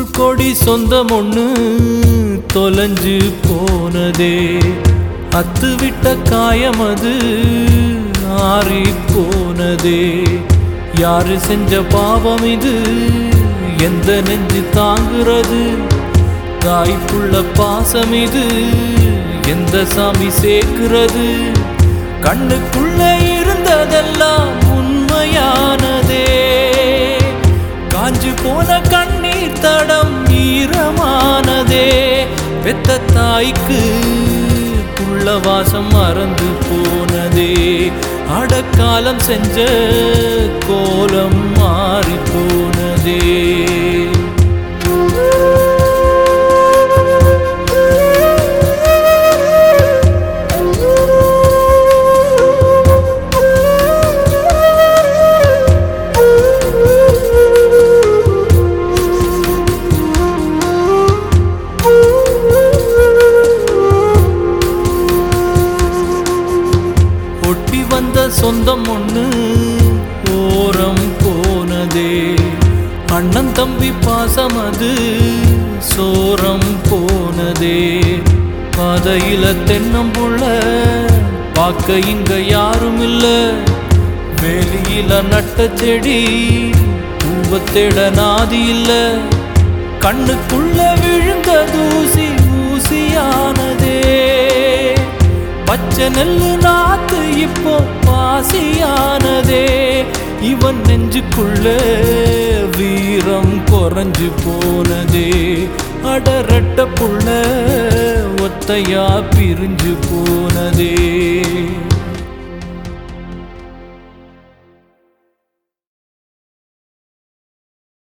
கொடி சொந்தம் ஒண்ணு தொலைஞ்சு போனதே. அத்து விட்ட காயம் அது ஆறி போனதே. யாரு செஞ்ச பாவம் இது, எந்த நெஞ்சு தாங்குறது? தாய்ப்புள்ள பாசம் இது, எந்த சாமி சேர்க்கிறது? கண்ணுக்குள்ள இருந்ததெல்லாம் உண்மையானதே. காஞ்சு போன கண்ணீர் தடம் ஈரமானதே. பெத்த தாய்க்கு புள்ள வாசம் மறந்து போனதே. அடக்காலம் செஞ்ச கோலம் மாறி போனதே. ஒட்டி வந்த சொந்தம் ஒண்ணு ஓரம் போனதே. அண்ணன் தம்பி பாசம் அது சோரம் போனதே. பாதையில தென்னம்புள்ள பார்க்க இங்க யாரும் இல்ல. வேலியில நட்ட செடி பூவத்தேட நாதி இல்ல. கண்ணுக்குள்ள விழுந்த தூசி ஊசியானதே. பச்சை நெல்லு நாத்து இப்போ பாசியானதே. இவன் நெஞ்சுக்குள்ள வீரம் குறைஞ்சு போனதே. அடரட்ட புள்ள ஒத்தையா பிரிஞ்சு போனதே.